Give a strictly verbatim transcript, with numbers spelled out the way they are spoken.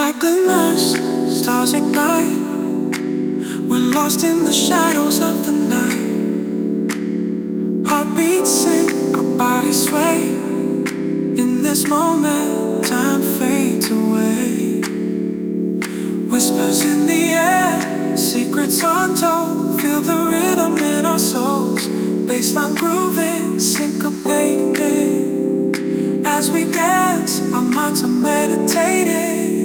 Moonlight glimmers, stars ignite. We're lost in the shadows of the night. Heartbeats sing, our bodies sway. In this moment, time fades away. Whispers in the air, secrets untold. Feel the rhythm in our souls. Baseline grooving, syncopated. As we dance, our minds are meditating.